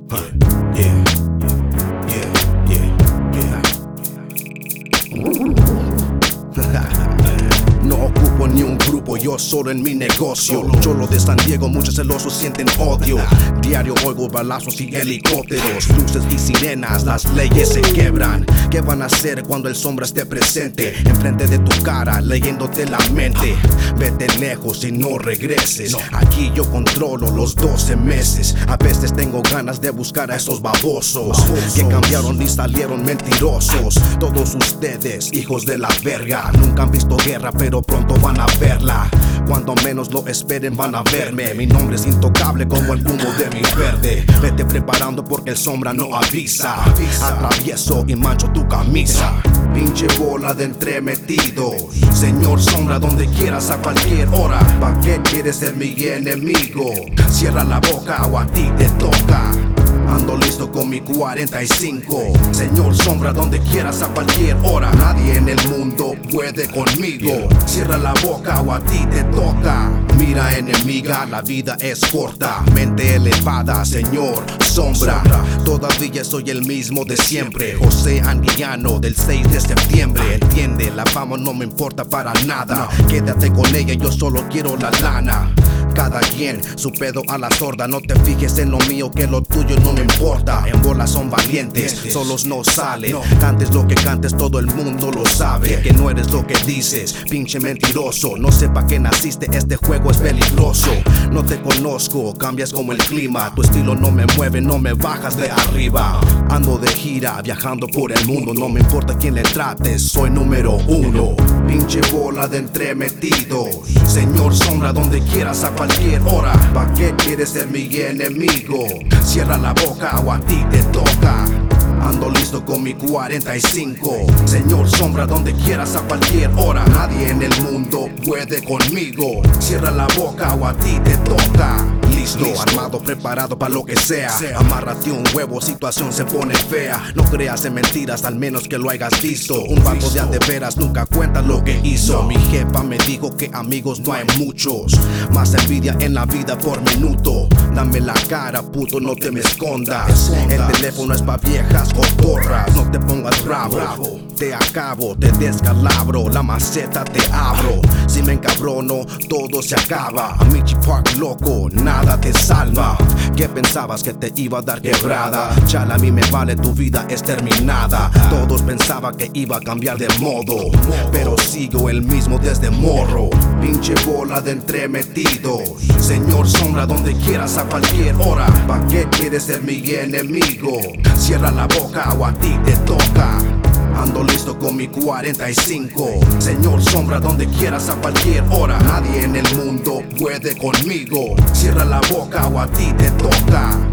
Yeah, yeah. No ocupo ni un grupo, yo solo en mi negocio. Cholo de San Diego, muchos celosos sienten odio. Diario oigo balazos y helicópteros, luces y sirenas, las leyes se quebran. ¿Qué van a hacer cuando el sombra esté presente? Enfrente de tu cara, leyéndote la mente. Vete lejos y no regreses. Aquí yo controlo los 12 meses. A veces tengo ganas de buscar a esos babosos que cambiaron y salieron mentirosos. Todos ustedes, hijos de la verga, nunca han visto guerra, pero pronto van a verla. Cuando menos lo esperen van a verme. Mi nombre es intocable como el humo de mi verde. Vete preparando porque el sombra no avisa. Atravieso y mancho tu camisa. Pinche bola de entremetidos. Señor sombra, donde quieras a cualquier hora. ¿Pa' qué quieres ser mi enemigo? Cierra la boca o a ti te toca. Ando listo con mi 45. Señor sombra, donde quieras a cualquier hora. Nadie en el mundo puede conmigo. Cierra la boca o a ti te toca. Mira enemiga, la vida es corta. Mente elevada, señor sombra. Todavía soy el mismo de siempre. José Anguillano del 6 de septiembre. Entiende, la fama no me importa para nada. Quédate con ella, yo solo quiero la lana. Cada quien su pedo a la sorda. No te fijes en lo mío, que lo tuyo no me importa. En bolas son valientes, solos no salen. Cantes lo que cantes, todo el mundo lo sabe. Que no eres lo que dices, pinche mentiroso. No sé pa' qué naciste, este juego es peligroso. No te conozco, cambias como el clima. Tu estilo no me mueve, no me bajas de arriba. Ando de gira, viajando por el mundo. No me importa quién le trates, soy número 1. Pinche bola de entremetidos. Señor sombra, donde quieras a cualquier hora. ¿Pa' qué quieres ser mi enemigo? Cierra la boca o a ti te toca. Ando listo con mi 45. Señor sombra, donde quieras a cualquier hora. Nadie en el mundo puede conmigo. Cierra la boca o a ti te toca. Listo, armado, preparado para lo que sea. Amárrate un huevo, situación se pone fea. No creas en mentiras, al menos que lo hayas visto. Un vato de a de veras nunca cuenta lo que hizo. Mi jefa me dijo que amigos no hay muchos, más envidia en la vida por minuto. Dame la cara, puto, no te me escondas. El teléfono es pa' viejas cotorras. No te pongas bravo, te acabo, te descalabro. La maceta te abro. Si me encabrono, todo se acaba. Amici Park loco, nada te salva. ¿Qué pensabas, que te iba a dar quebrada? Chala, a mí me vale, tu vida es terminada. Todos pensaban que iba a cambiar de modo, pero sigo el mismo desde morro. Pinche bola de entremetidos. Señor sombra, donde quieras a cualquier hora. ¿Pa' qué quieres ser mi enemigo? Cierra la boca o a ti te toca. Ando listo con mi 45. Señor sombra, donde quieras a cualquier hora. Nadie en el mundo puede conmigo. Cierra la boca o a ti te toca.